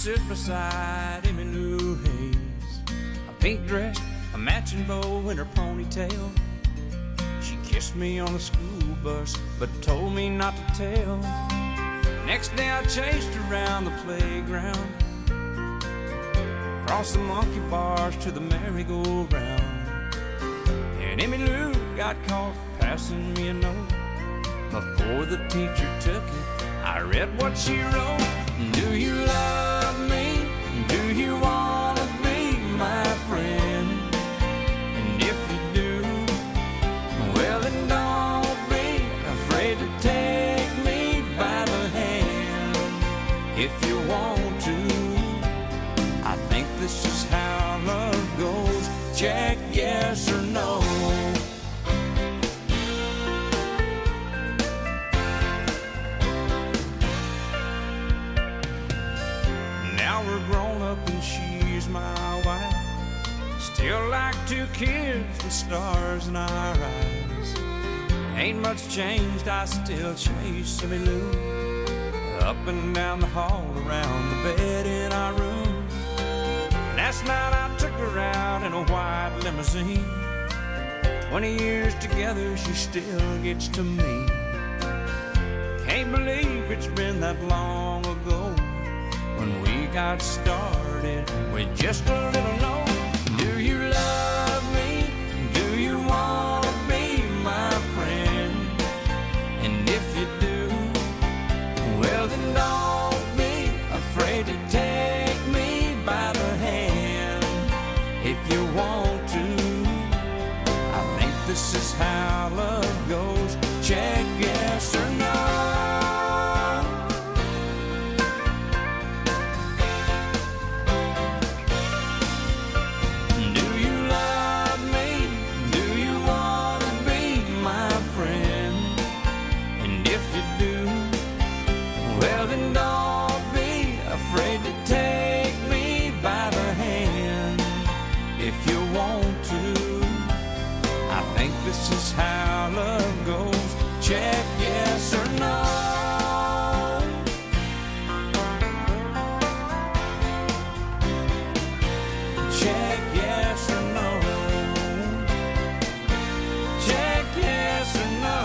sit beside Emmylou Hayes, a pink dress, a matching bow in her ponytail. She kissed me on the school bus, but told me not to tell. Next day I chased her around the playground, across the monkey bars to the merry-go-round. And Emmylou got caught passing me a note. Before the teacher took it, I read what she wrote. Do you love me? Do you want to be my friend? And if you do, well then don't be afraid to take me by the hand. If you want to, I think this is how love goes. Check yes or no. Grown up and she's my wife. Still like two kids with stars in our eyes. Ain't much changed, I still chase Emmylou up and down the hall, around the bed in our room. Last night I took her out in a white limousine. 20 years together, she still gets to me. Can't believe it's been that long ago when we got started with just a little note. Do you love me? Do you want to be my friend? And if you do, well then don't be afraid to take me by the hand. If you want to, I think this is how love goes. Check yes or no. This is how love goes. Check yes or no. Check yes or no. Check yes or no.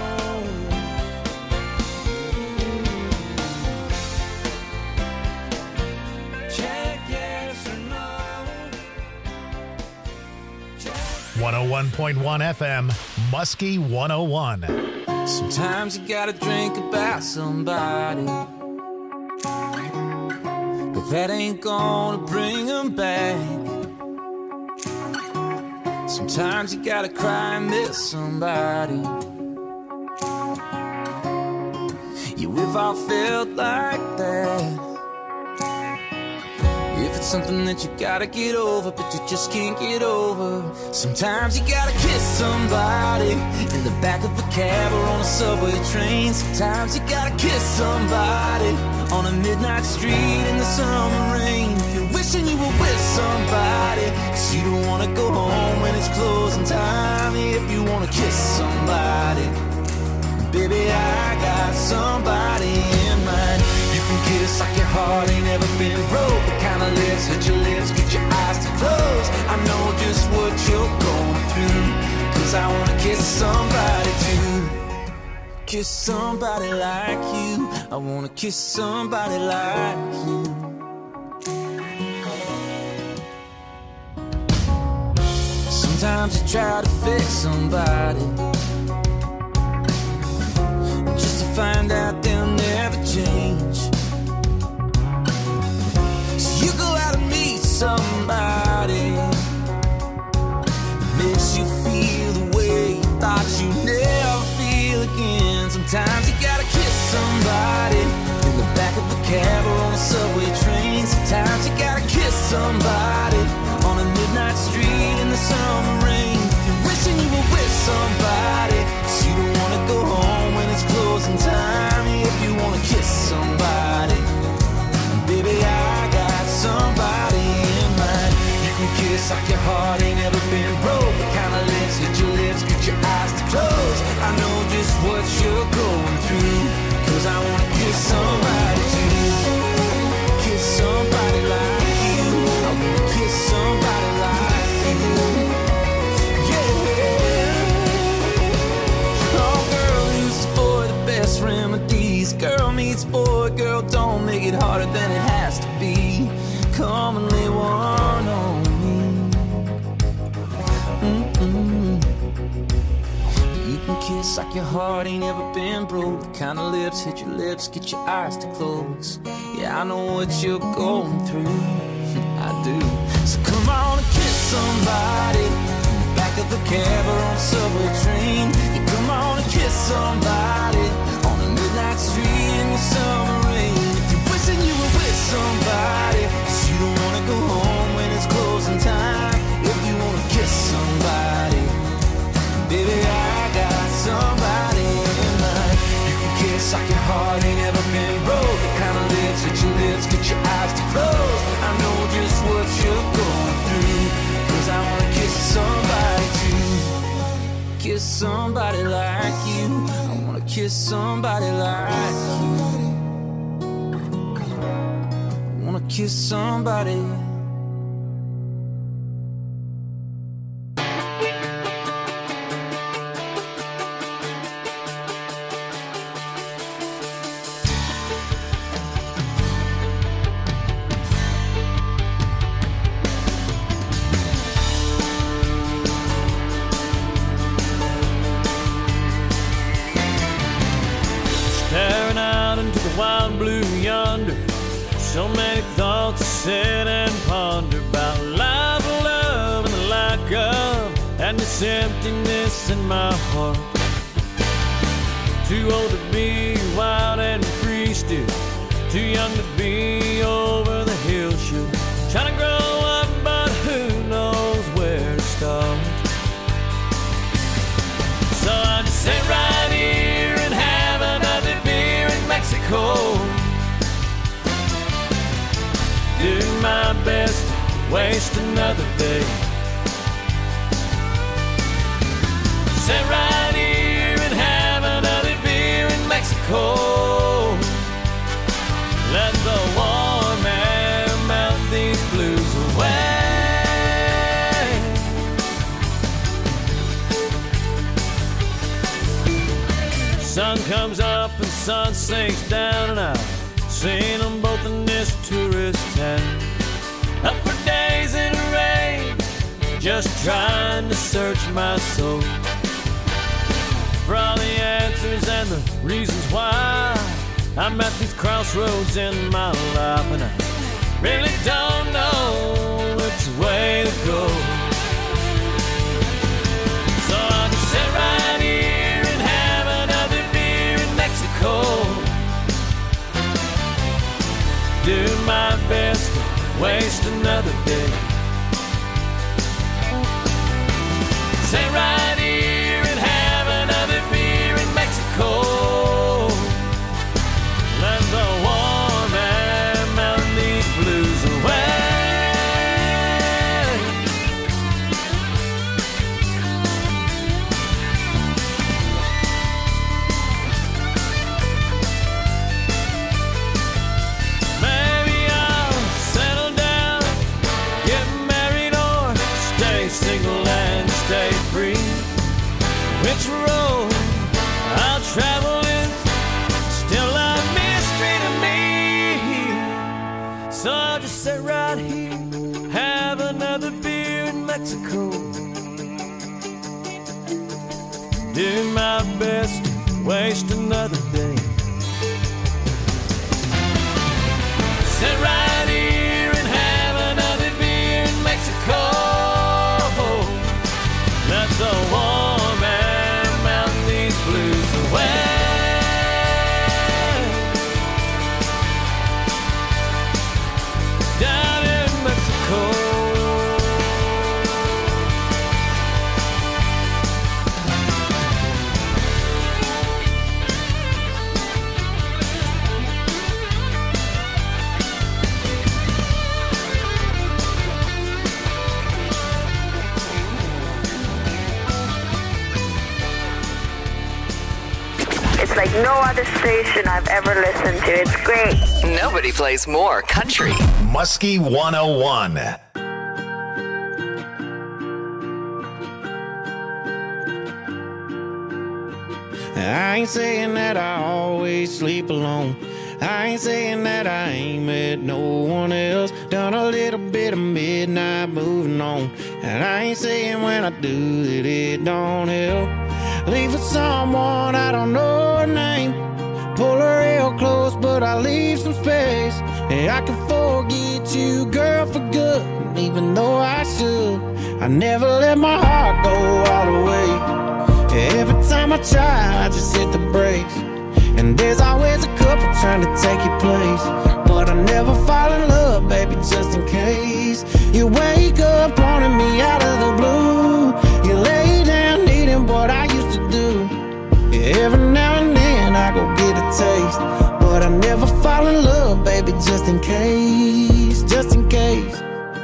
Check yes or no. 101.1 FM, Muskie 101. Sometimes you gotta drink about somebody, but that ain't gonna bring them back. Sometimes you gotta cry and miss somebody. Yeah, we've all felt like that. If it's something that you gotta get over, but you just can't get over. Sometimes you gotta kiss somebody in the back of a cab or on a subway train. Sometimes you gotta kiss somebody on a midnight street in the summer rain. If you're wishing you were with somebody, 'cause you don't wanna go home when it's closing time. If you wanna kiss somebody, baby, I got somebody in mind. You can kiss like your heart ain't ever been broke. The kind of lips hit your lips, get your eyes to close. I know just what you're going through, 'cause I wanna kiss somebody too. Kiss somebody like you. I wanna kiss somebody like you. Sometimes you try to fix somebody, just to find out they'll never change. So you go out and meet somebody that makes you feel the way you thought you'd never feel again. Sometimes you gotta kiss somebody in the back of a cab or on a subway train. Sometimes you gotta kiss somebody on a midnight street in the summer rain. If you're wishing you were with somebody, 'cause you don't wanna go home when it's closing time. If you wanna kiss somebody, baby, I got somebody in mind. You can kiss like your heart ain't ever been broke. The kind of lips hit your lips, get your eyes to close. I know just what you're going through, 'cause I wanna kiss somebody too. Kiss somebody. has to be. Come and lay one on me. You can kiss like your heart ain't ever been broke. The kind of lips hit your lips, get your eyes to close. Yeah, I know what you're going through. I do. So come on and kiss somebody in the back of the cab or on a subway train. Yeah, come on and kiss somebody on a midnight street in the summer rain. If you're wishing you were with somebody, 'cause you don't wanna go home when it's closing time. If you wanna kiss somebody, baby, I got somebody in mind. You can kiss like your heart ain't ever been broke. The kind of lips that your lips get your eyes to close. I know just what you're going through, 'cause I wanna kiss somebody too. Kiss somebody like you. I wanna kiss somebody like you. I wanna kiss somebody. Staring out into the wild blue yonder, so many thoughts to sit and ponder about life, love, and the lack of, and this emptiness in my heart. Too old to be wild and free still, too young to be over the hill should. Trying to grow up, but who knows where to start. So I just sit right here and have another beer in Mexico. Do my best to waste another day. Sit right here and have another beer in Mexico. Let the warm air melt these blues away. Sun comes up and sun sinks down, and I've seen them both in this tourist town. Up for days in the rain, just trying to search my soul for all the answers and the reasons why I'm at these crossroads in my life, and I really don't know which way to go. So I'll just sit right here and have another beer in Mexico. Do my best to waste another day. Sit right here and have another beer in Mexico. Let the warm air melt these blues away. Maybe I'll settle down, get married, or stay single and stay free. Which road I'll travel is still a mystery to me. So I'll just sit right here, have another beer in Mexico. Do my best to waste another day. Sit right here and have another beer in Mexico. Let the warm air melt these blues away. Down in Mexico. It's like no other station I've ever listened to. It's great. Nobody plays more country. Muskie 101. I ain't saying that I always sleep alone. I ain't saying that I ain't met no one else. Done a little bit of midnight moving on. And I ain't saying when I do that it don't help. Leave for someone I don't know her name. Pull her real close, but I leave some space. And I can forget you, girl, for good. And even though I should, I never let my heart go all the way. Every time I try, I just hit the brakes. And there's always a couple trying to take your place. But I never fall in love, baby, just in case. You wake up wanting me out of the blue. You lay down needing what I used to do. Every now and then I go get a taste. But I never fall in love, baby, just in case. Just in case.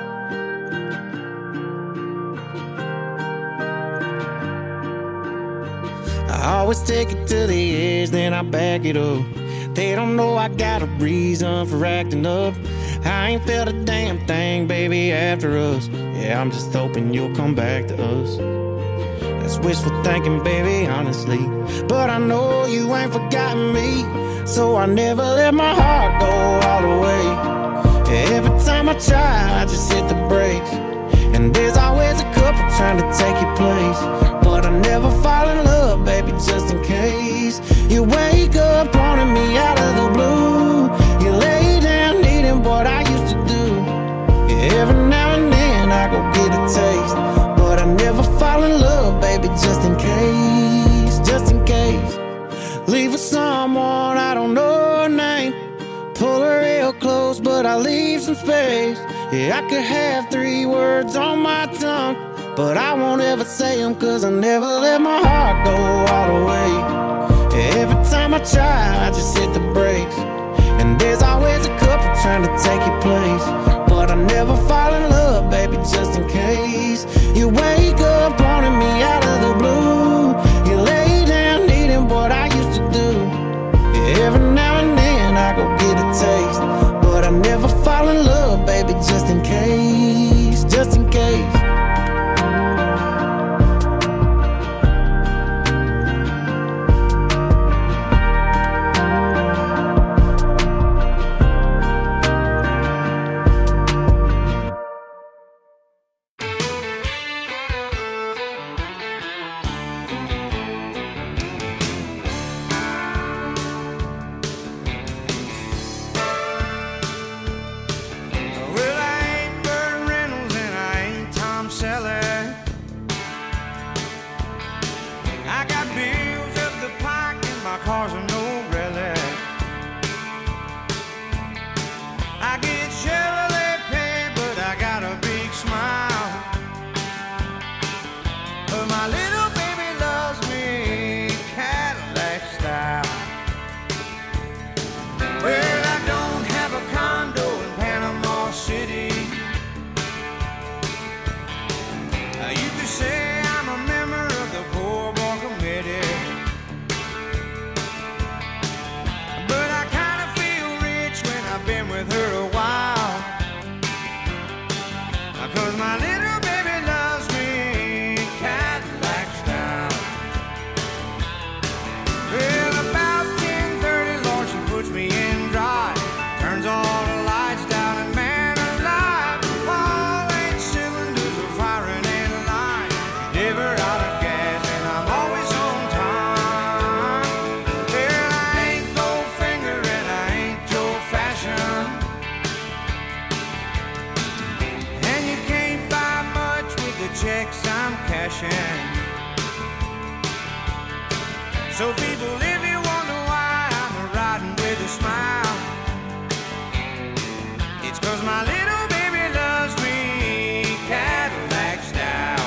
I always take it to the edge, then I back it up. They don't know I got a reason for acting up. I ain't felt a damn thing, baby, after us. Yeah, I'm just hoping you'll come back to us. That's wishful thinking, baby, honestly. But I know you ain't forgotten me. So I never let my heart go all the way. Every time I try, I just hit the brakes. And there's always a couple trying to take your place. But I never fall in love, baby, just in case. You wake up wanting me out of the blue. You lay down needing what I used to do. Every now and then I go get a taste. But I never fall in love, baby, just in case. Just in case. Leave for someone I don't know her name. Pull her real close, but I leave some space. Yeah, I could have 3 words on my tongue, but I won't ever say them, cause I never let my heart go all the way. Every time I try, I just hit the brakes. And there's always a couple trying to take your place. But I never fall in love, baby, just in case. You wake up wanting me out of the blue. You lay down needing what I used to do. Every now and then I go get a taste. But I never fall in love, baby, just in case. Just in case. So people, if you wonder why I'm riding with a smile, it's 'cause my little baby loves me Cadillac style.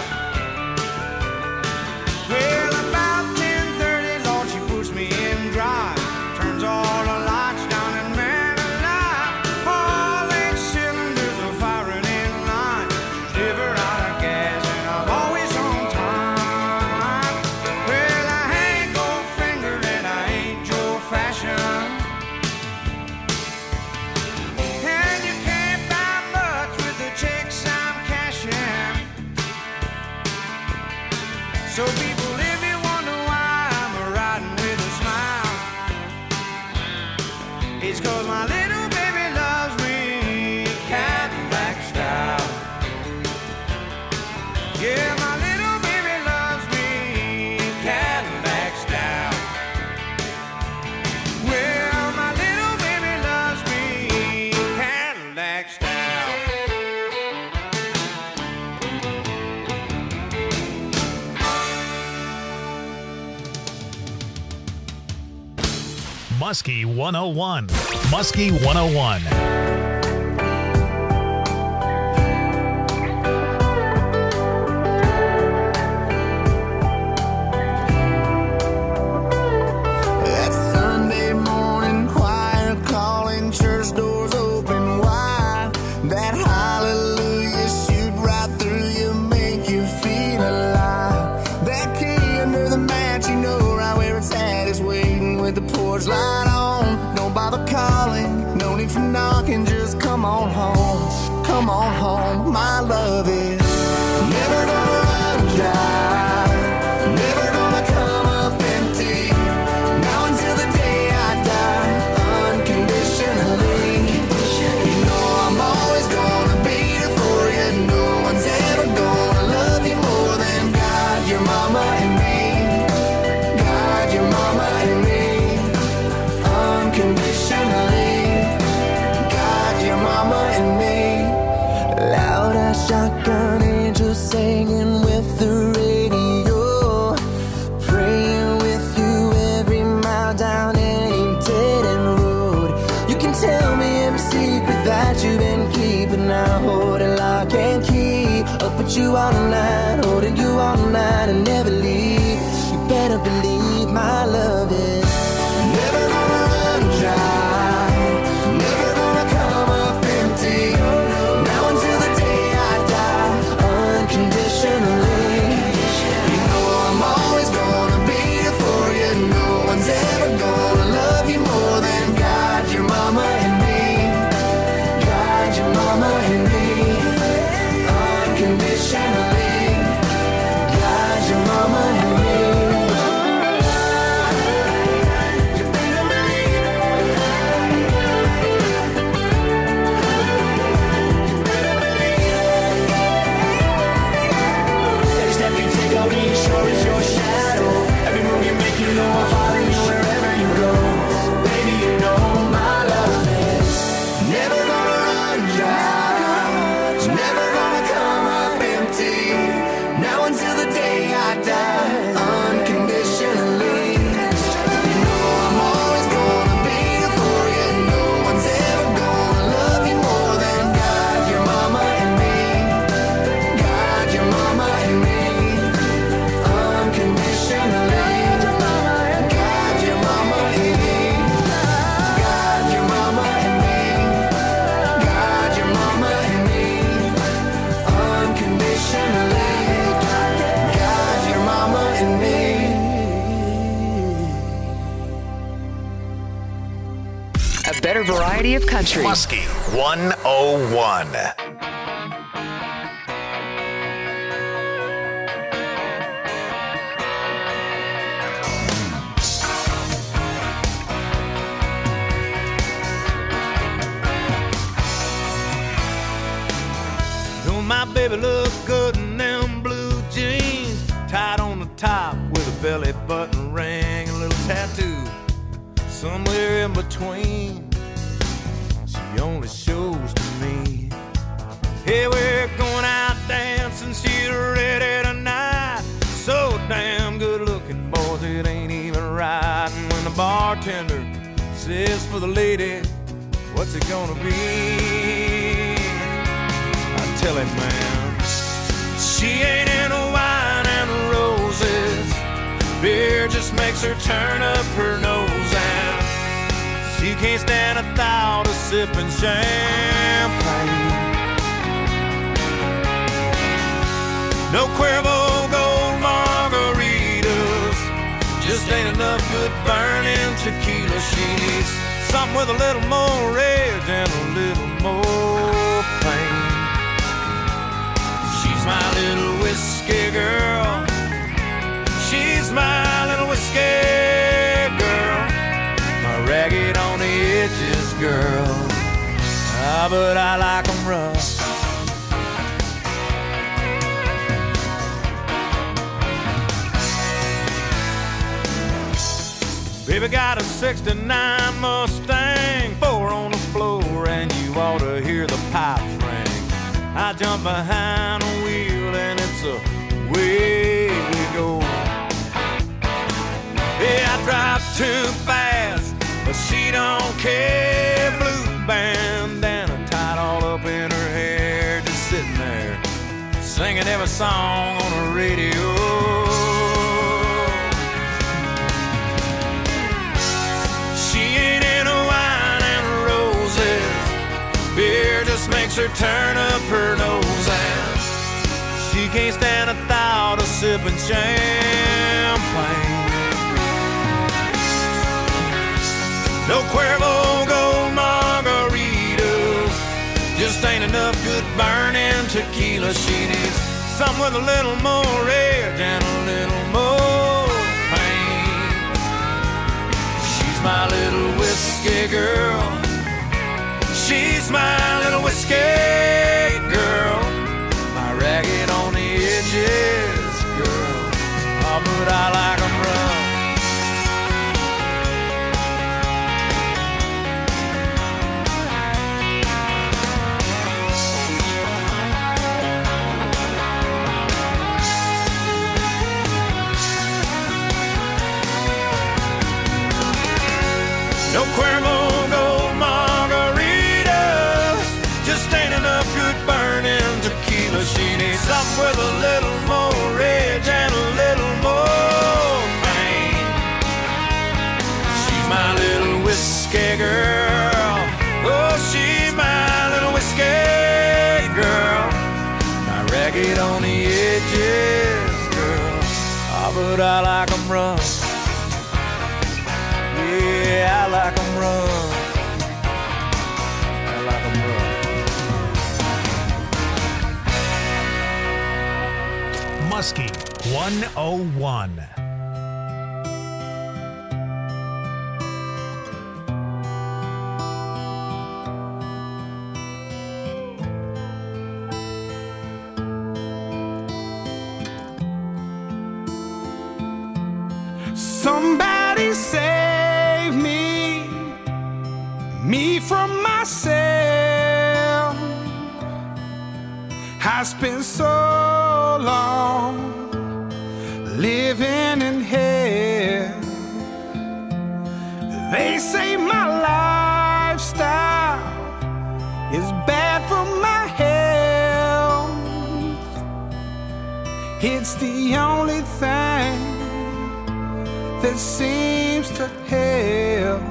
Well, about 10:30, Lord, she puts me in drive, turns all the lights down, and man alive, all 8 cylinders are firing in line. She's never out of gas, and I'm always on time. Well, I ain't Goldfinger and I ain't Joe Fashion, and you can't buy 'cause my little baby loves me Cadillac style. Yeah, my little baby loves me Cadillac style. Well, my little baby loves me Cadillac style. Muskie 101. Muskie 101. That Sunday morning choir calling, church doors open wide. That hallelujah shoot right through you, make you feel alive. That key under the mat, you know right where it's at, is waiting with the porch light on. Don't bother calling, no need for knocking, just come on home. Come on home, my love is never gonna run dry, never gonna come up empty. Now until the day I die, unconditionally. You know I'm always gonna be there for you. No one's ever gonna love you more than God, your mama and me. God, your mama and me. Unconditionally. God, your mama and me. Loud as shotgun angels singing with the radio, praying with you every mile down any dead end road. You can tell me every secret that you've been keeping. I hold it lock and key, up with you all night, holding you all night and never leave. You better believe my love is never gonna run dry, never gonna come up empty. Now until the day I die, unconditionally. You know I'm always gonna be here for you. No one's ever gonna love you more than God, your mama and me. God, your mama and me. Unconditionally. God, your mama and me. Every step you take, I'll be sure is your shadow. Every move you make, you know I'll follow you wherever you go. Baby, you know my love is never gonna run dry, never gonna come up empty. Now until the day I die, unconditionally. You know I'm always gonna be here for you. No one's ever gonna love you more than God, your mama and me. God, your mama and me. Unconditionally. God, your mama and me. God, your mama and me. God, your mama and me. Unconditionally. God, your mama and me. A better variety of country. Muskie 101. Don't my baby look good in them blue jeans, tied on the top with a belly button ring and a little tattoo somewhere in between. She only shows to me. Hey, we're going out dancing, she's ready tonight. So damn good looking, boys, it ain't even right. And when the bartender says for the lady, what's it gonna be? I tell him, man, she ain't into wine and roses. Beer just makes her turn up her nose, and she can't stand a thought of sipping champagne. No Cuervo Gold margaritas, just ain't enough good burning tequila. She needs something with a little more rage and a little more pain. She's my little whiskey girl. She's my little whiskey girl. My ragged on the edges but I like them rough. Baby got a 69 Mustang, 4 on the floor, and you ought to hear the pipes ring. I jump behind the wheel and it's away we go. Yeah, I drive too fast, but she don't care. Blue bandana tied all up in her hair, just sitting there singing every song on the radio. Beer just makes her turn up her nose, and she can't stand the thought of sipping champagne. No Cuervo Gold margaritas, just ain't enough good burning tequila. She needs something with a little more edge and a little more pain. She's my little whiskey girl. She's my little whiskey girl, my ragged on the edges girl. Oh, but I like them rough. No Cuervo Gold margaritas, just ain't enough good burning tequila. She needs something with a little more edge and a little more pain. She's my little whiskey girl. Oh, she's my little whiskey girl, my ragged on the edges girl. Oh, but I like them rough. Yeah, I like them rough. I like them rough. Muskie 101. Somebody save me from myself. I spent so long living in hell. They say my lifestyle is bad for my health. It's the only thing that seems to help.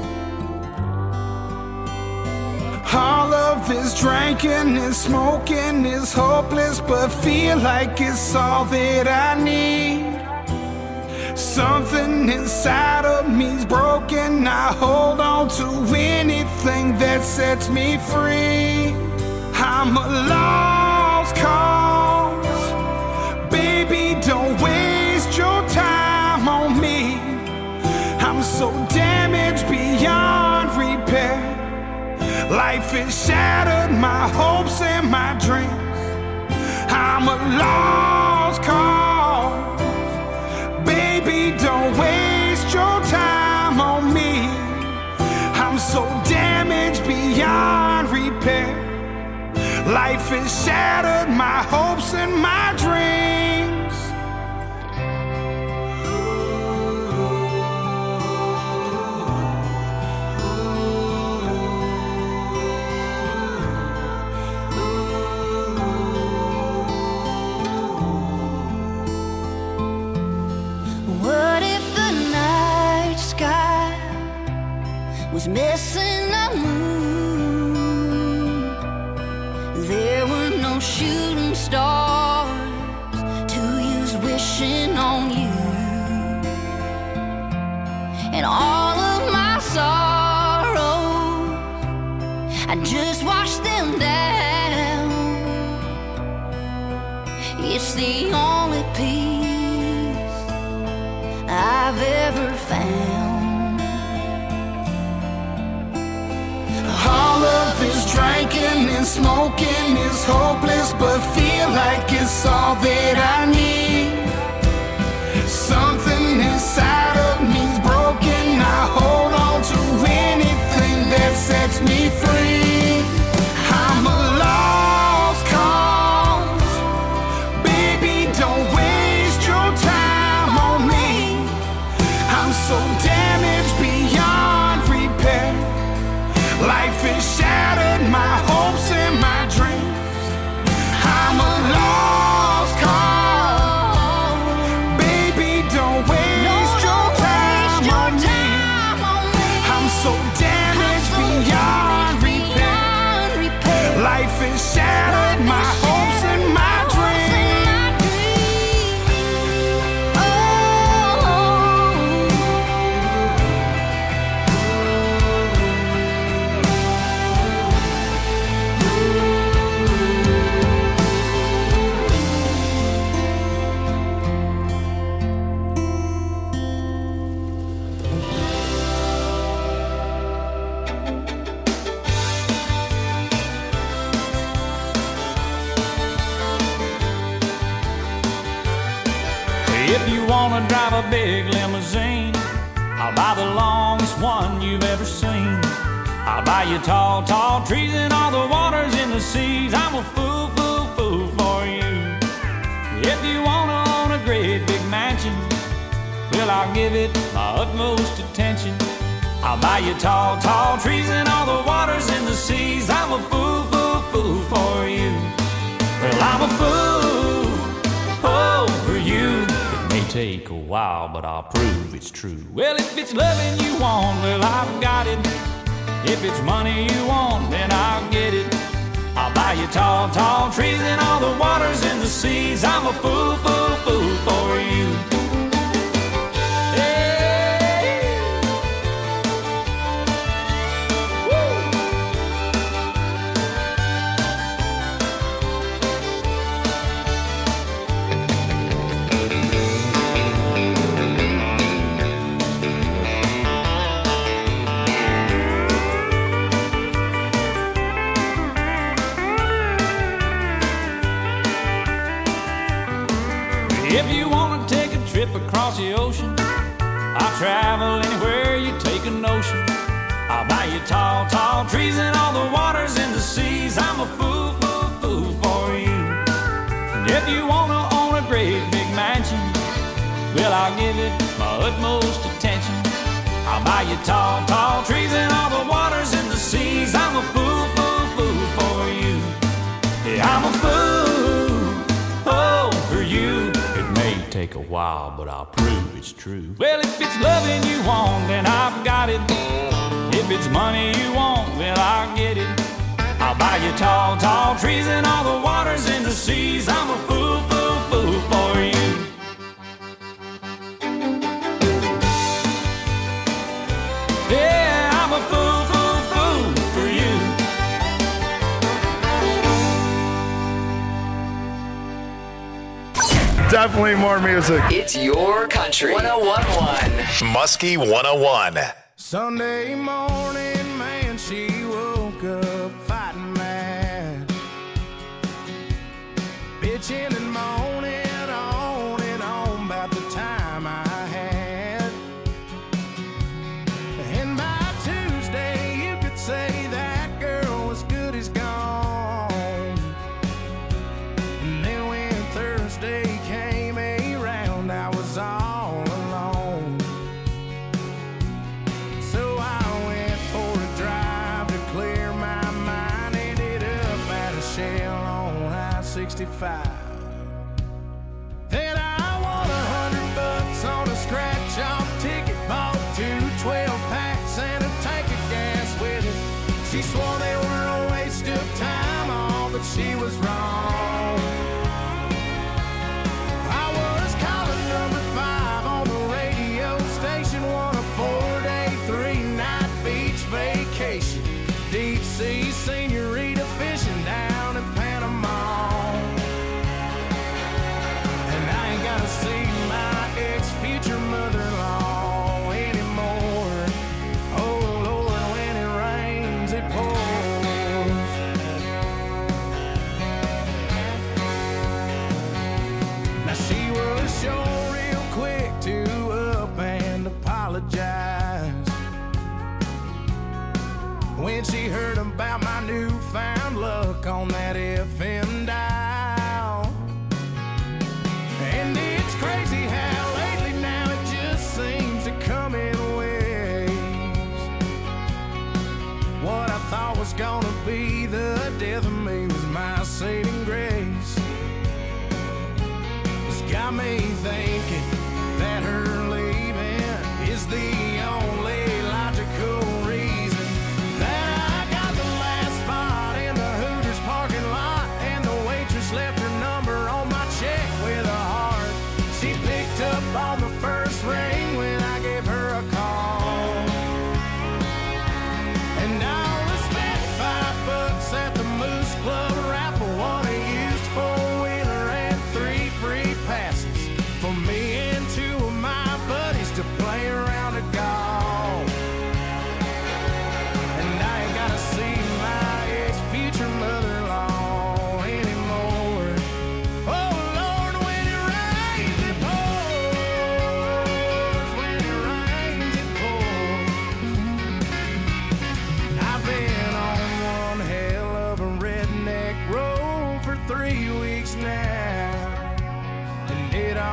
All of this drinking and smoking is hopeless, but feel like it's all that I need. Something inside of me's broken. I hold on to anything that sets me free. I'm a lost cause. Baby, don't waste your time on me. I'm so damaged beyond repair. Life has shattered my hopes and my dreams. I'm a lost cause. Baby, don't waste your time on me. I'm so damaged beyond repair. Life has shattered my hopes and my dreams. Was missing a moon. There were no shooting stars to use wishing on you. And all of my sorrows, I just washed them down. It's the only peace I've ever found. All of this drinking shattered my hopes and my dreams. If you wanna drive a big limousine, I'll buy the longest one you've ever seen. I'll buy you tall, tall trees and all the waters in the seas. I'm a fool, fool, fool for you. If you wanna own a great big mansion, well, I'll give it my utmost attention. I'll buy you tall, tall trees and all the waters in the seas. I'm a fool, fool, fool for you. Well, I'm a fool, oh, for you. May take a while, but I'll prove it's true. Well, if it's loving you want, well, I've got it. If it's money you want, then I'll get it. I'll buy you tall, tall trees and all the waters in the seas. I'm a fool, fool, fool for you. If you wanna take a trip across the ocean, I'll travel anywhere you take a notion. I'll buy you tall, tall trees and all the waters in the seas. I'm a fool, fool, fool for you. And if you wanna own a great big mansion, well, I'll give it my utmost attention. I'll buy you tall, tall trees and all the waters in the seas. I'm a fool, fool, fool for you. Yeah, I'm a fool, oh, for you. Take a while, but I'll prove it's true. Well, if it's loving you want, then I've got it. If it's money you want, well, I'll get it. I'll buy you tall, tall trees and all the waters in the seas. I'm a fool, fool, fool for you. Yeah, I'm a fool, fool, fool for you. Definitely more music. It's your country. 101.1. Muskie 101. Sunday morning, man, she woke up fighting mad, bitching and moaning on and on about the time I had. And by Tuesday, you could say that girl was good as gone. And then when Thursday came around, I was all alone. So I went for a drive to clear my mind. Ended up at a Shell on I-65. Then I won $100 on a scratch-off ticket. Bought 2 12-packs and a tank of gas with it. She swore they were a waste of time, all, but she was wrong. I was calling number 5 on the radio station, won a 4-day, 3-night beach vacation. Deep sea senorita fishing down in Panama. And I ain't gotta see my ex-future mother-in-law anymore. Oh Lord, when it rains, it pours. Now she was sure real quick to up and apologize when she heard about my newfound luck on that FM dial. And it's crazy how lately now it just seems to come in waves. What I thought was gonna be the death of me was my saving grace. It's got me thinking that her leaving is the only logical reason that I got the last spot in the Hooters parking lot.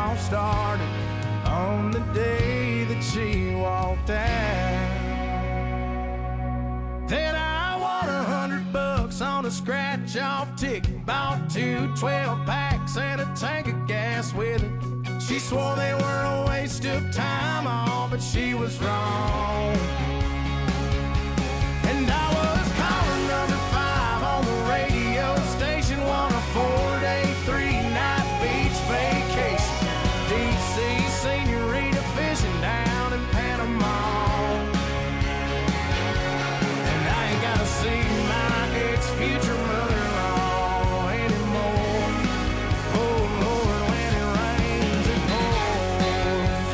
all started on the day that she walked out. Then I won $100 on a scratch-off ticket, bought 2 12-packs and a tank of gas with it. She swore they were a waste of time, all, but she was wrong. And I was caller number 5 on the radio station, won a 4-day, 3-night beach vacation. Deep-sea senorita fishing down in Panama. And I ain't gotta see my ex-future mother-in-law anymore. Oh, Lord, when it rains, it pours.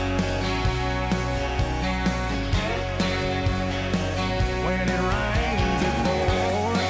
When it rains, it pours.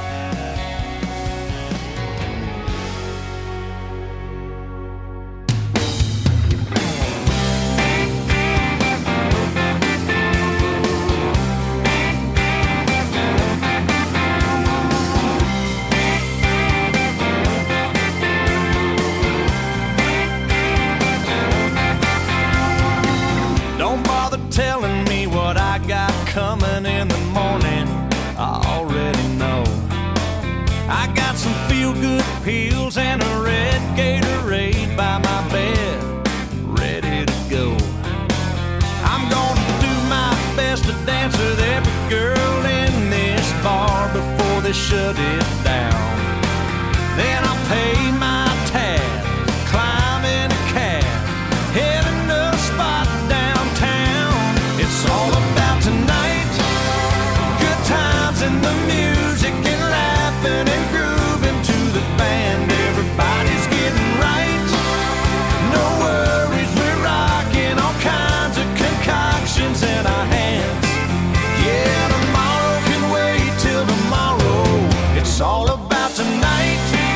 Don't bother telling me what I got coming in the morning. I already know. I got some feel-good pills and a red Gatorade by my bed, ready to go. I'm gonna do my best to dance with every girl in this bar before they shut it down. Then I'll pay my tab, climb in a cab, heading to a spot downtown. It's all about tonight, good times and the music and laughing and grooving to the band. Everybody's getting right, no worries, we're rocking all kinds of concoctions in our hands. Yeah, tomorrow can wait till tomorrow. It's all about tonight.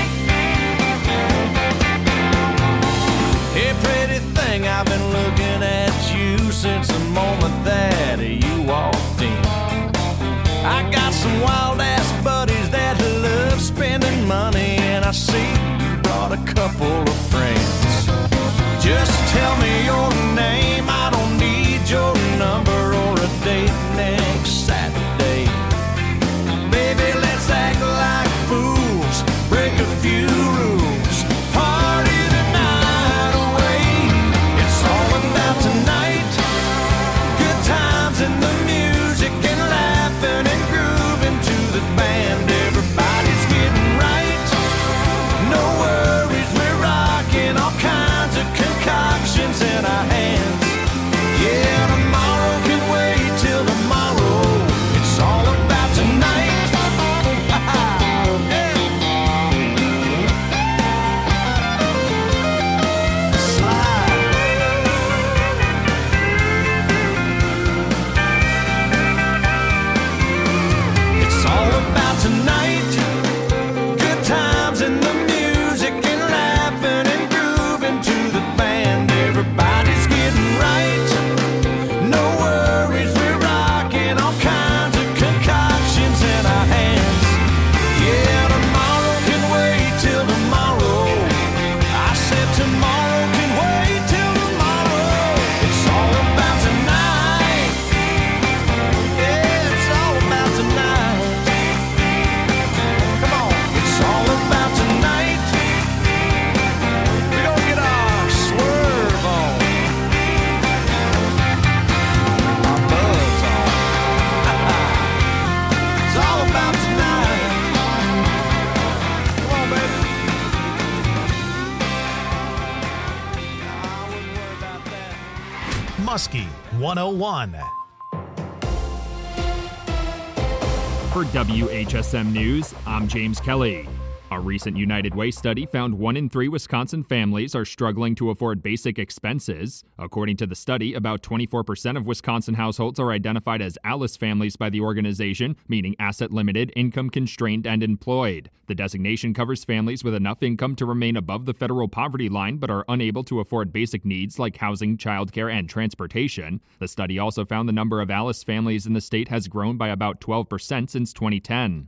Hey, pretty thing, I've been looking at you since the moment that you walked in. I got some wild-ass buddies that love spending money, and I see you brought a couple of friends. Just tell me your name, I don't need your number or a date next Saturday. Baby, let's act like fools, break a few rules, party the night away. It's all about tonight, good times and the music and laughing and grooving to the band. Everybody's getting right, no worries, we're rocking all kinds of concoctions in our hands. Yeah, tomorrow can wait till tomorrow. It's all about tonight. It's all about tonight, good times and the music and laughing and grooving to the band. Everybody's getting right, no worries, we're rocking all kinds of concoctions in our hands. Yeah, tomorrow can wait till tomorrow. I said tomorrow can wait till tomorrow. It's all about tonight. Yeah, it's all about tonight. Come on, it's all about tonight. We're gonna get our swerve on, our buzz on. It's all about tonight. Come on, baby. I wouldn't worry about that. Muskie 101. For WHSM News, I'm James Kelly. A recent United Way study found 1 in 3 Wisconsin families are struggling to afford basic expenses. According to the study, about 24% of Wisconsin households are identified as ALICE families by the organization, meaning asset-limited, income-constrained, and employed. The designation covers families with enough income to remain above the federal poverty line but are unable to afford basic needs like housing, childcare, and transportation. The study also found the number of ALICE families in the state has grown by about 12% since 2010.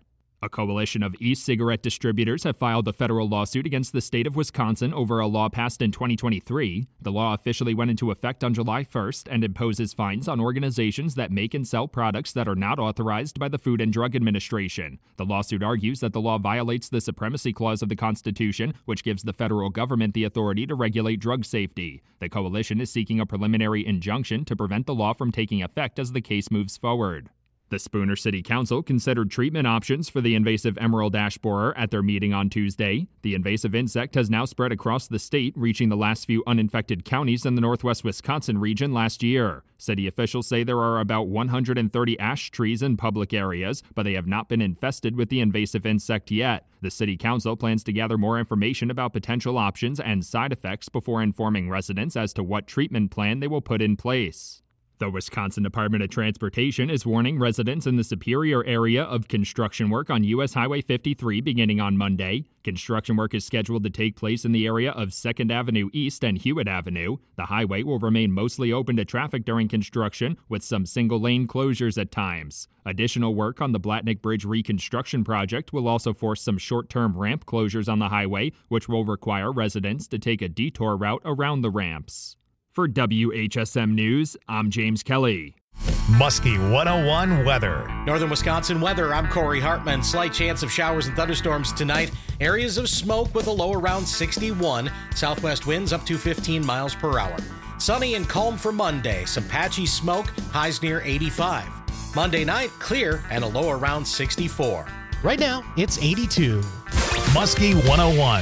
A coalition of e-cigarette distributors have filed a federal lawsuit against the state of Wisconsin over a law passed in 2023. The law officially went into effect on July 1st and imposes fines on organizations that make and sell products that are not authorized by the Food and Drug Administration. The lawsuit argues that the law violates the Supremacy Clause of the Constitution, which gives the federal government the authority to regulate drug safety. The coalition is seeking a preliminary injunction to prevent the law from taking effect as the case moves forward. The Spooner City Council considered treatment options for the invasive emerald ash borer at their meeting on Tuesday. The invasive insect has now spread across the state, reaching the last few uninfected counties in the northwest Wisconsin region last year. City officials say there are about 130 ash trees in public areas, but they have not been infested with the invasive insect yet. The City Council plans to gather more information about potential options and side effects before informing residents as to what treatment plan they will put in place. The Wisconsin Department of Transportation is warning residents in the Superior area of construction work on U.S. Highway 53 beginning on Monday. Construction work is scheduled to take place in the area of 2nd Avenue East and Hewitt Avenue. The highway will remain mostly open to traffic during construction, with some single-lane closures at times. Additional work on the Blatnick Bridge reconstruction project will also force some short-term ramp closures on the highway, which will require residents to take a detour route around the ramps. For WHSM News, I'm James Kelly. Muskie 101 weather. Northern Wisconsin weather, I'm Corey Hartman. Slight chance of showers and thunderstorms tonight. Areas of smoke with a low around 61. Southwest winds up to 15 miles per hour. Sunny and calm for Monday. Some patchy smoke, highs near 85. Monday night, clear and a low around 64. Right now, it's 82. Muskie 101.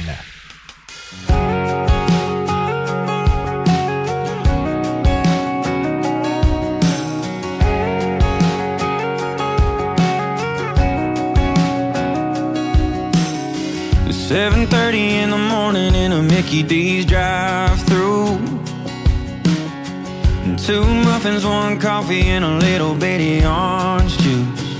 7:30 in the morning in a Mickey D's drive-thru, and 2 muffins, 1 coffee, and a little bitty orange juice.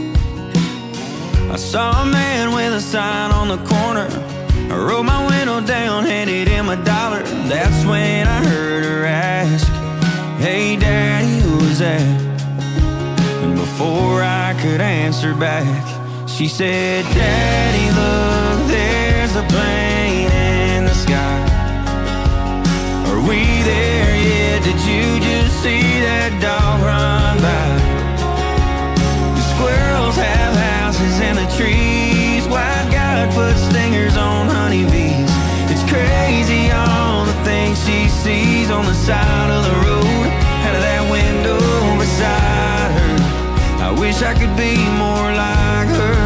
I saw a man with a sign on the corner. I rolled my window down, handed him $1. That's when I heard her ask, "Hey Daddy, who's that?" And before I could answer back, she said, "Daddy, look, there's a plane in the sky. Are we there yet? Did you just see that dog run by? The squirrels have houses in the trees. White God put stingers on honeybees. It's crazy all the things she sees on the side of the road, out of that window beside her. I wish I could be more like her.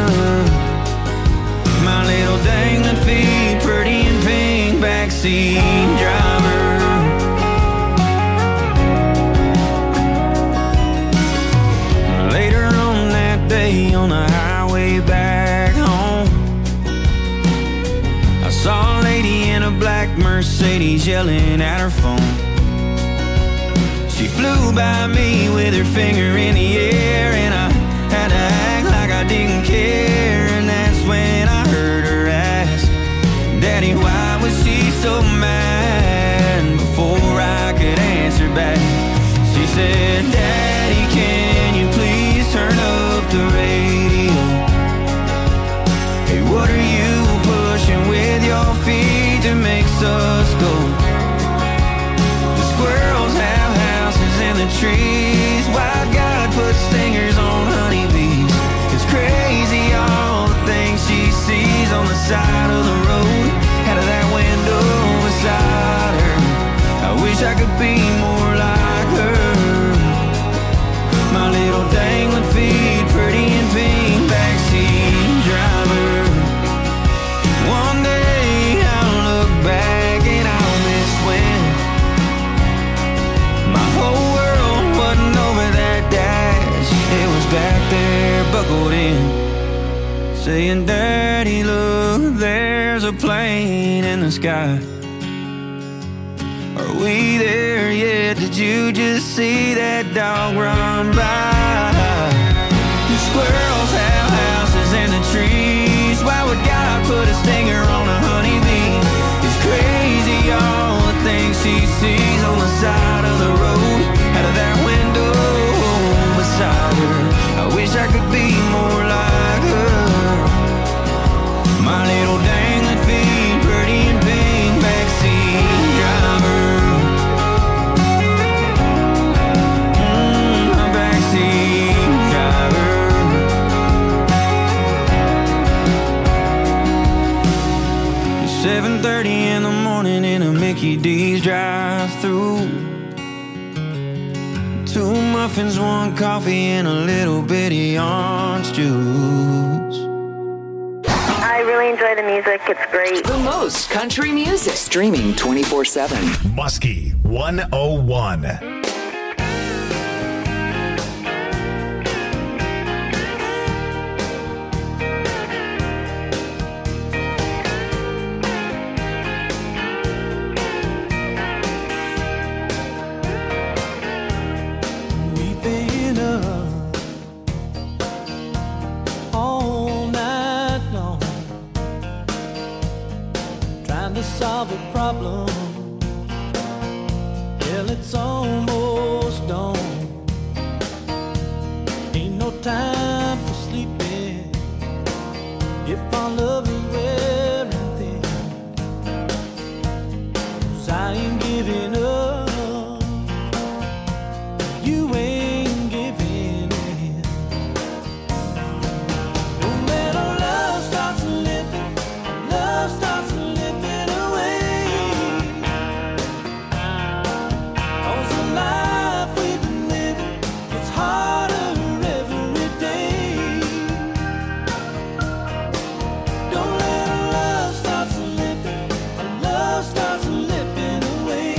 My little dangling feet, pretty and pink, backseat driver." Later on that day on the highway back home, I saw a lady in a black Mercedes yelling at her phone. She flew by me with her finger in the air, and I had to act like I didn't care. And that's when I heard her ask, "Daddy, why was she so mad?" And before I could answer back, she said, "Daddy, can you please turn up the radio? Hey, what are you pushing with your feet that makes us go? The squirrels have houses in the trees. White God put stingers on honeybees. It's crazy all the things she sees on the side of the road, out of that window beside her. I wish I could be more like her. My little dangling feet, pretty and pink, backseat driver. One day I'll look back and I'll miss when my whole world wasn't over that dash. It was back there buckled in, saying, "Daddy, look, there's a plane in the sky. Are we there yet? Did you just see that dog run by? The squirrels have houses in the trees. Why would God put a stinger on a honeybee? It's crazy all the things she sees on the side of the road, out of that window beside her. I wish I could be more like her. 7:30 in the morning in a Mickey D's drive-thru. 2 muffins, 1 coffee, and a little bitty orange juice. I really enjoy the music. It's great. The most country music. Streaming 24/7. Muskie 101. Solve a problem. Well, it's almost dawn. Ain't no time for sleeping if our love is wearing thin. 'Cause I ain't giving up, you ain't giving in. Don't let our love start slipping, love starts slipping away. Cause the life we've been living, it's harder every day. Don't let our love start slipping, our love starts slipping away.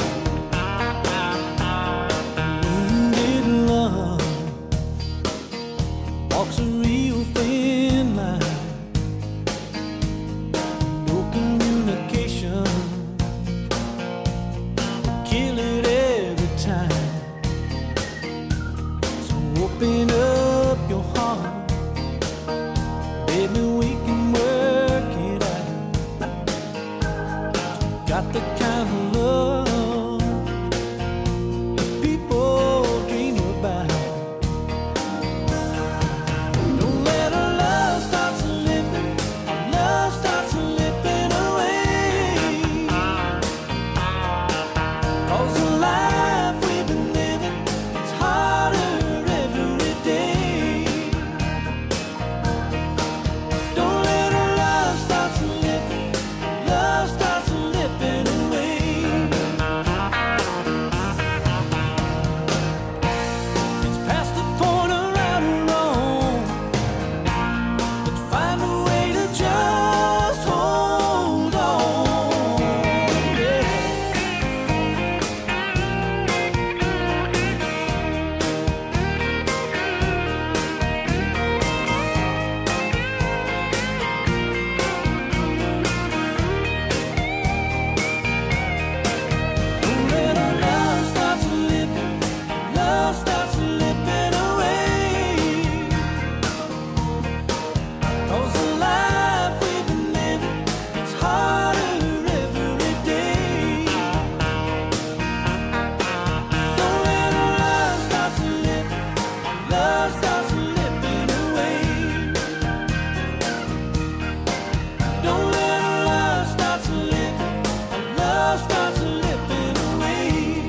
Wounded love walks a real thin line. No communication will kill it every time. So open up your heart, baby, we can work it out. Got the kind of love that people dream about. Don't let our love start slipping, our love starts slipping away. Cause the life we've been living, it's harder every day. Don't let our love start slipping, love starts slipping away. It's past the point of right or wrong. Let's find a way to just hold on. Yeah. Don't let our love start slipping, love starts slipping away. Cause the life we've been living, it's harder every day. Don't let our love start slipping, love starts slipping away. Don't let our love start slipping, love starts slipping away.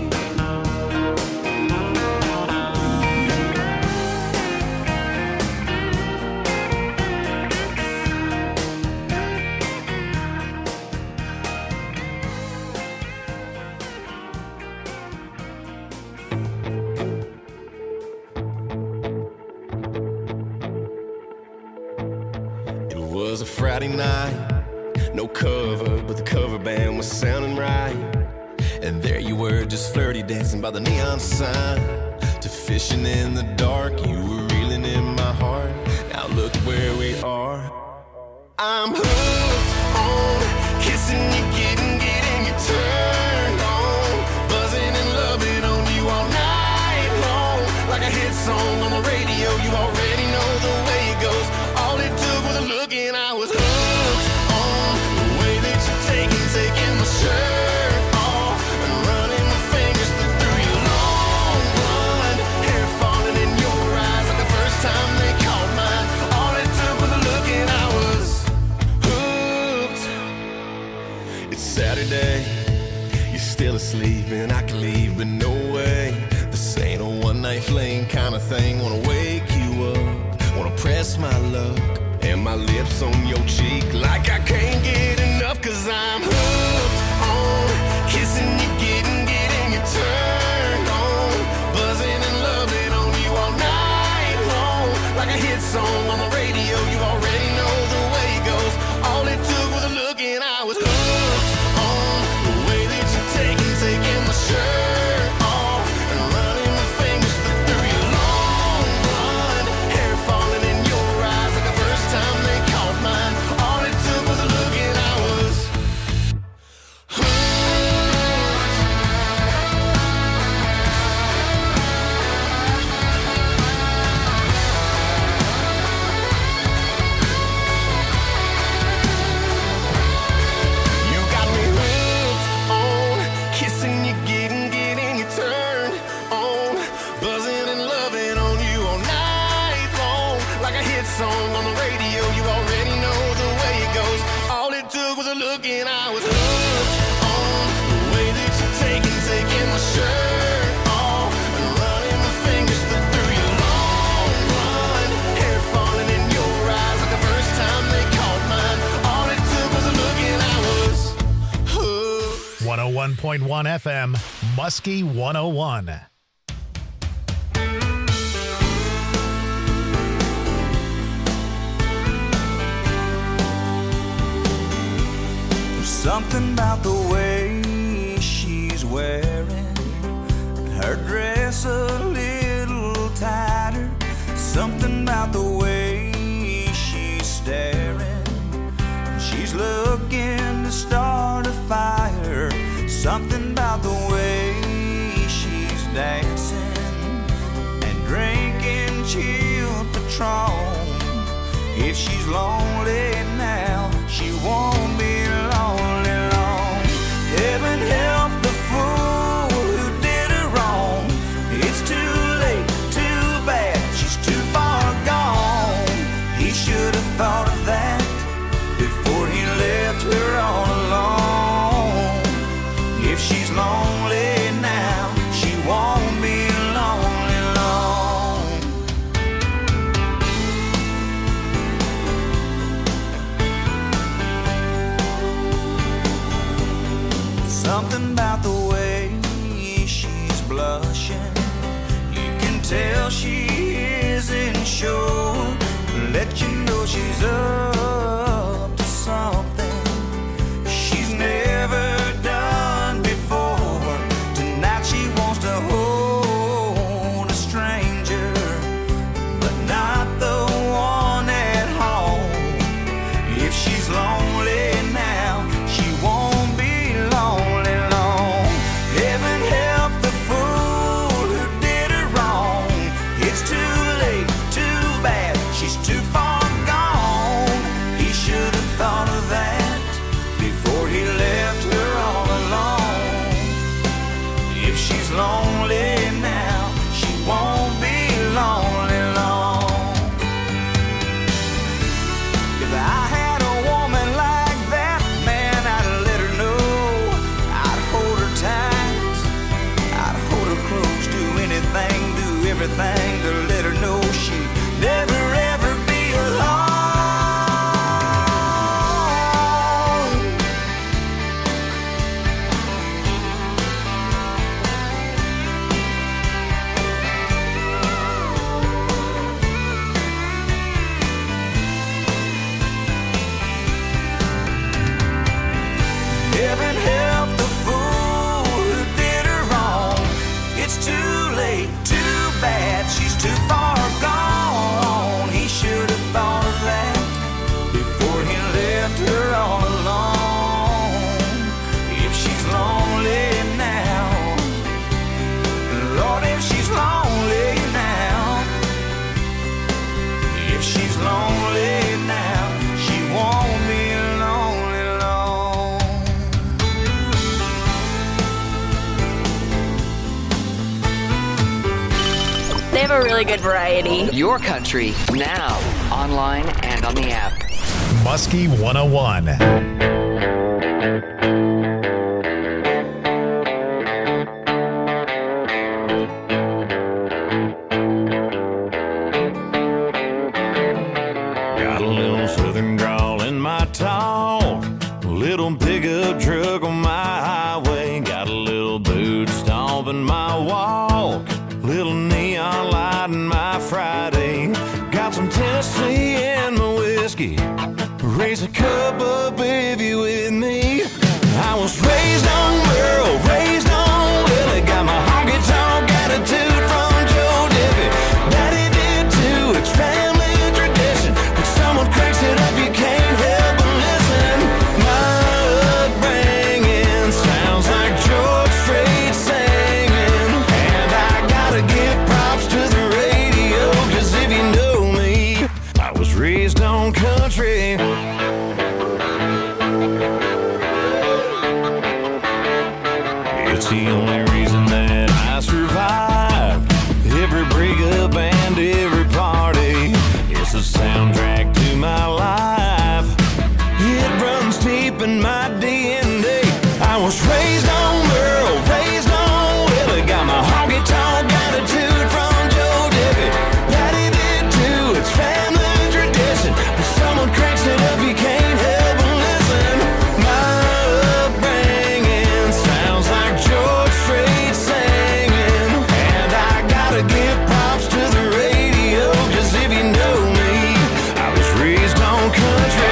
It was a Friday night, no cover, but the cover band was sounding right. And there you were, just flirty, dancing by the neon sign. To fishing in the dark, you were reeling in my heart. Now look where we are. I'm hooked on kissing you, getting you turned on, buzzing and loving on you all night long. Like a hit song on the radio, you already know the way it goes. All it took was a look and I was hooked on the way that you're taking my shirt off and running my fingers through your long blonde hair, falling in your eyes like the first time they caught mine. All it took was a look and I was hooked. It's Saturday, you're still asleep and I can leave, but no way. This ain't a one-night fling kind of thing. Wanna wake you up, wanna press my luck and my lips on your cheek like I can't get enough. Cause was a look and I was hooked on the way that you're taking my shirt off and running my fingers through your long blonde hair falling in your eyes like the first time they caught mine. All it took was a look and I was hooked. 101.1 FM, Muskie 101. Something about the way she's wearing her dress a little tighter. Something about the way she's staring. She's looking to start a fire. Something about the way she's dancing and drinking chilled Patron. If she's lonely now, she won't be lonely long. Heaven help the fool who did her wrong. It's too late, too bad, she's too far gone. He should have thought of that before he left her all alone. If she's lonely now, she won't be lonely long. Something about the way she's blushing, you can tell she isn't sure. Let you know she's up to something she's never done before. Tonight she wants to hold a stranger, but not the one at home. If she's lonely now, she won't be lonely long. Heaven help the fool who did her wrong. It's too late, too bad, she's too far gone. He should have thought of that before he left her all alone. If she's lonely now, she won't be lonely long. If I had a woman like that, man, I'd let her know. I'd hold her tight, I'd hold her close, do anything, do everything to let her know she'd never ever be alone. Heaven help the fool who did her wrong. It's too late, too bad, she's too far gone. He should have thought of that before he left her all alone. If she's lonely now, Lord, if she's lonely now, if she's lonely now, she won't be lonely long. They have a really good variety. Your country, now, online and on the app. Muskie 101. Got a little southern drawl in my talk, a little pickup truck on my highway, got a little boot stomp in my walk, little neon light in my Friday, got some Tennessee in my whiskey, raise a cup up if you with me. I was raised on Merle, raised on Willie, got my honky tonk attitude from Joe Diffie. Daddy did too, it's family tradition. When someone cranks it up, you can't help but listen. My upbringing sounds like George Strait singing, and I gotta give props to the radio, 'cause if you know me, I was raised on country. It's the only reason that I survived every breakup and every party. It's the soundtrack to my life. It runs deep and in my DNA. I was raised on Merle, raised on Willie. Got my honky-tonk attitude from Joe Diffie. Daddy did too, it's family tradition. When someone cranks it up, you can't help but listen. My upbringing sounds like George Strait singing. And I gotta give props to the radio, 'cause if you know me, I was raised on country.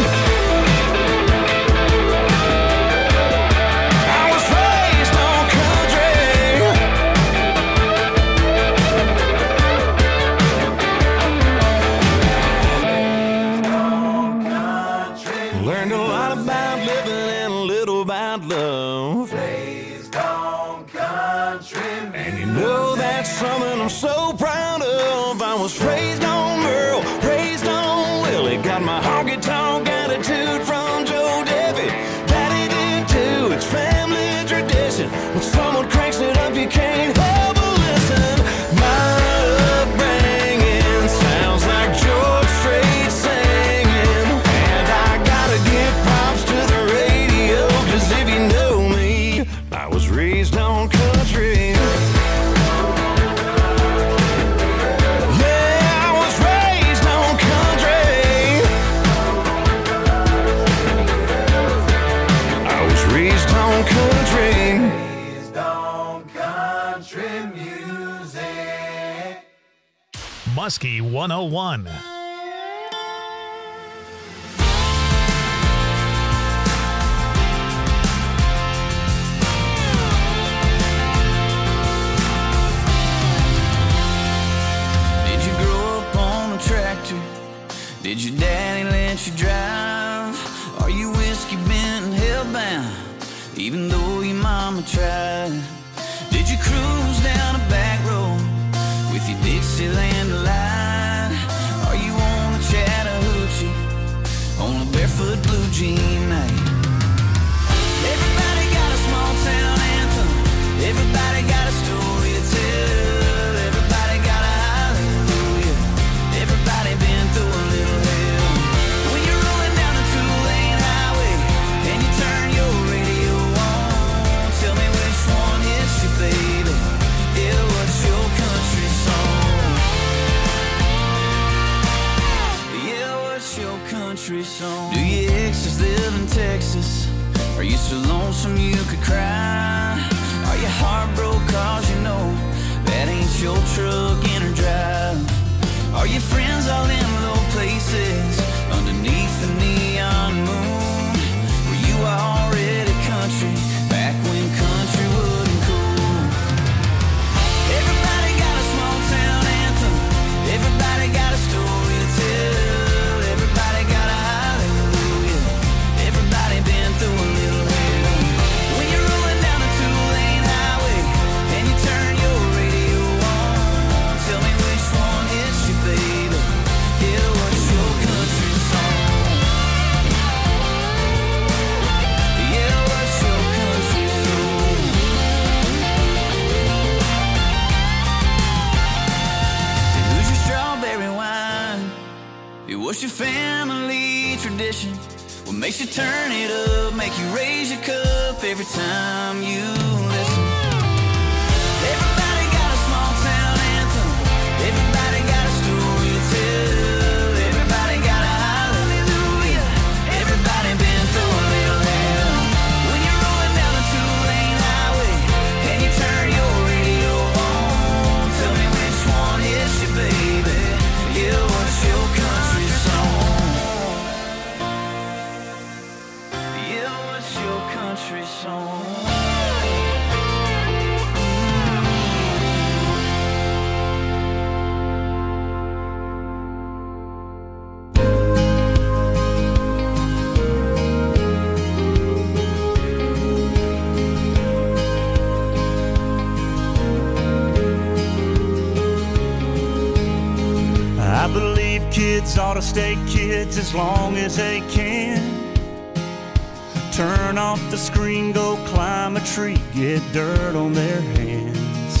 Learned a lot about living and a little about love. Raised on country music. And you know that's something I'm so proud of. I was raised on Merle, raised on Willie. Got my honky-tonk attitude from Joe Diffie. Daddy did too, it's family tradition. When someone cranks it up, you can't help but listen. My upbringing sounds like George Strait singing. And I gotta give props to the radio, 'cause if you know me, I was raised on country. Yeah, I was raised on country. I was raised on country. Raised on country music. Muskie 101. Did you grow up on a tractor? Did your daddy let you drive? Are you whiskey bent and hellbound, even though your mama tried? Did you cruise down a back road with your Dixieland delight? Are you on a Chattahoochee on a barefoot blue jean night? Everybody got a small town anthem. Everybody got a story to tell. Everybody got a hallelujah. Everybody been through a little hell. When you're rolling down a two-lane highway and you turn your radio on, tell me which one hits you, baby. Yeah, what's your country song? Yeah, what's your country song? Do your exes live in Texas? Are you so lonesome you could cry? Are you heartbroken 'cause you know that ain't your truck in or drive? Are your friends all in low places underneath the neon moon? Were you already country back when country wasn't cool? Everybody got a small town anthem. Everybody got a story to tell. Everybody got a hallelujah. Everybody been through a little hell. When you're rolling down a two-lane highway and you turn your radio on, tell me which one hits you, baby. Yeah, what's your country song? Yeah, what's your country song? Who's your strawberry wine? What's your family tradition? What makes you turn it up, make you raise your cup every time you listen? Everybody got a small town anthem. Everybody got a story to tell. Everybody got a hallelujah. Everybody been through a little hell. When you're rolling down a two-lane highway and you turn your radio on, tell me which one hits you, baby. Yeah, what's your country song? Yeah, what's your country song? I believe kids ought to stay kids as long as they can. Turn off the screen, go climb a tree, get dirt on their hands.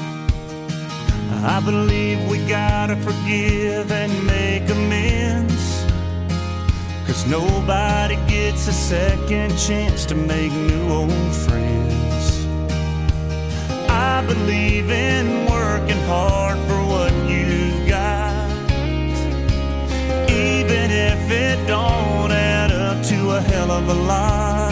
I believe we gotta forgive and make amends, 'cause nobody gets a second chance to make new old friends. I believe in working hard for what you've got, even if it don't add up to a hell of a lot.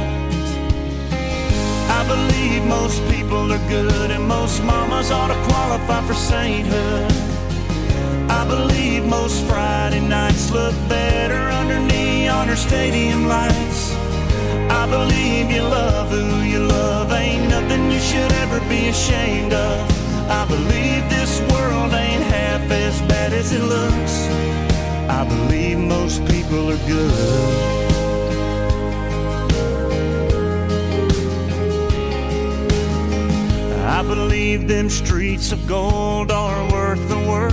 I believe most people are good and most mamas ought to qualify for sainthood. I believe most Friday nights look better under neon or stadium lights. I believe you love who you love, ain't nothing you should ever be ashamed of. I believe this world ain't half as bad as it looks. I believe most people are good. I believe them streets of gold are worth the work,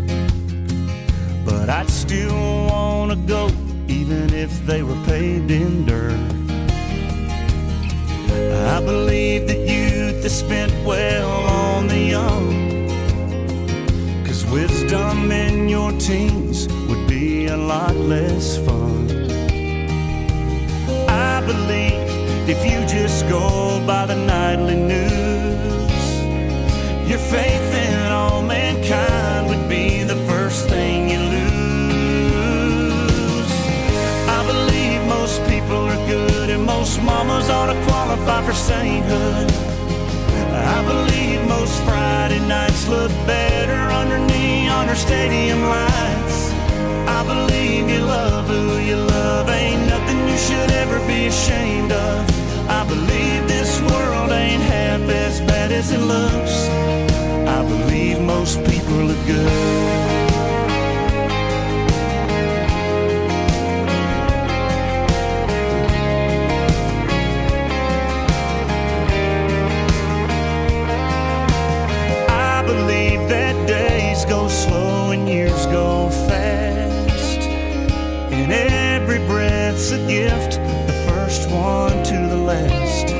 but I'd still want to go even if they were paved in dirt. I believe that youth is spent well on the young, 'cause wisdom in your teens would be a lot less fun. I believe if you just go by the nightly news, your faith in all mankind would be the first thing you lose. I believe most people are good and most mamas ought to qualify for sainthood. I believe most Friday nights look better under neon or stadium lights. I believe you love who you love, ain't nothing you should ever be ashamed of. I believe this world ain't half as bad as it looks. I believe most people are good. I believe that days go slow and years go fast, and every breath's a gift, the first one to the last.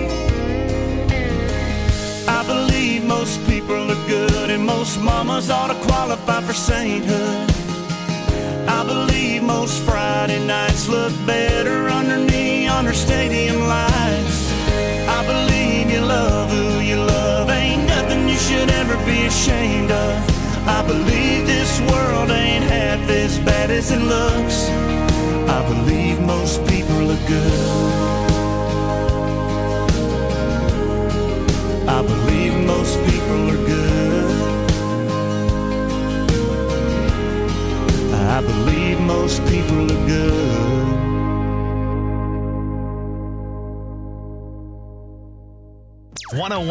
I believe most people are good and most mamas ought to qualify for sainthood. I believe most Friday nights look better under neon or stadium lights. I believe you love who you love, ain't nothing you should ever be ashamed of. I believe this world ain't half as bad as it looks. I believe most people are good. I believe most people are good. I believe most people are good. 101